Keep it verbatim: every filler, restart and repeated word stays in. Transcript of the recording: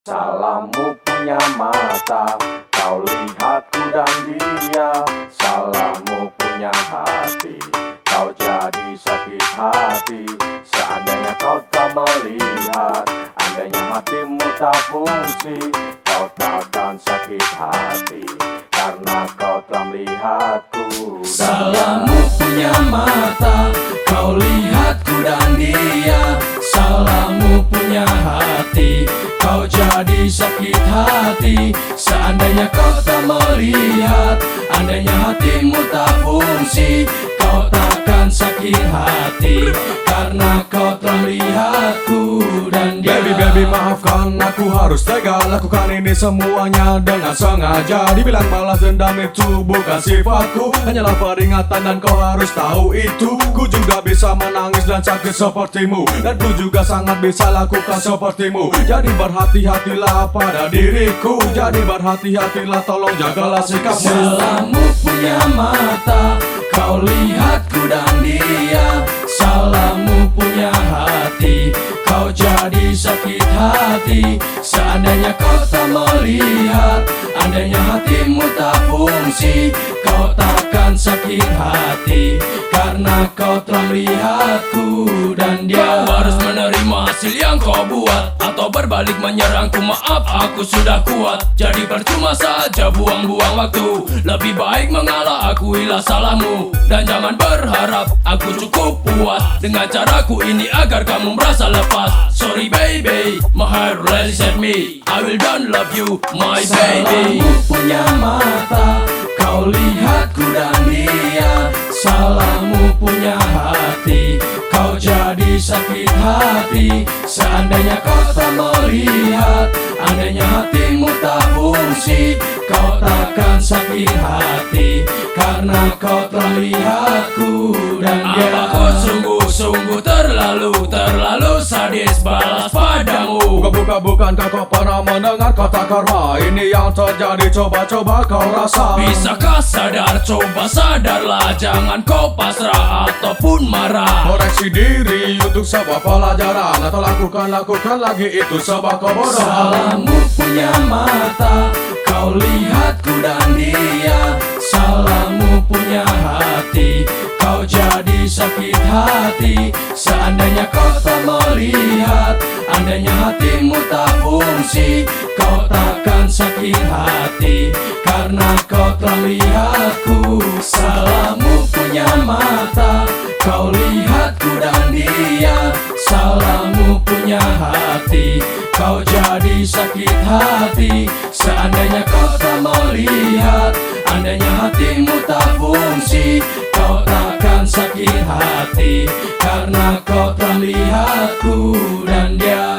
Salahmu punya mata, kau lihatku dan dia. Salahmu punya hati, kau jadi sakit hati. Seandainya kau tak melihat, andainya hatimu tak fungsi, kau takkan sakit hati, karena kau telah melihatku. Salahmu punya mata, kau lihatku dan dia. Salahmu punya hati, kau jadi sakit hati. Seandainya kau tak melihat, andainya hatimu tak fungsi, kau takkan sakit hati, karena kau telah melihatku dan dia. Baby, baby, maafkan, aku harus tega lakukan ini semuanya dengan sengaja. Dibilang malas dendam itu bukan sifatku, hanyalah peringatan dan kau harus tahu itu. Ku juga bisa menangis dan sakit sepertimu, dan ku juga sangat bisa lakukan sepertimu. Jadi berhati-hatilah pada diriku, jadi berhati-hatilah, tolong jagalah sikapmu. Salahmu punya mata, kau lihatku dan dia. Salahmu punya hati, kau jadi sakit hati. Seandainya kau tak melihat, andainya hatimu tak fungsi, kau takkan sakit hati, karena kau telah melihatku dan dia. Kau harus menerima hasil yang kau buat, atau berbalik menyerangku. Maaf, aku sudah kuat, jadi percuma saja buang-buang waktu. Lebih baik mengalah, akuilah salahmu, dan jangan berharap aku cukup puas dengan caraku ini agar kamu merasa lepas. Sorry baby, my heart really set me, I will don't love you my baby. Salahmu punya mata, kau lihatku dan dia. Salahmu punya hati, kau jadi sakit hati. Seandainya kau tak melihat, andainya hatimu tak fungsi, kau takkan sakit hati, karena kau telah lihatku dan dia. Aku sungguh-sungguh terlalu, terlalu sadis balas padamu. Bukan, bukankah kau pernah mendengar kata karma? Ini yang terjadi, coba-coba kau rasa. Bisakah sadar, coba sadarlah, jangan kau pasrah ataupun marah. Koreksi diri untuk sebuah pelajaran, atau lakukan-lakukan lagi itu sebuah kebodohan. Salahmu punya mata, kau lihatku dan dia. Salahmu punya hati, kau jadi sakit hati. Seandainya kau tak melihat, andainya hatimu tak fungsi, kau takkan sakit hati, karena kau telah lihatku. Salahmu punya mata, kau lihatku dan dia. Salahmu punya hati, kau jadi sakit hati. Seandainya kau tak melihat, andainya hatimu tak fungsi, kau takkan sakit hati, karena kau telah lihatku dan dia.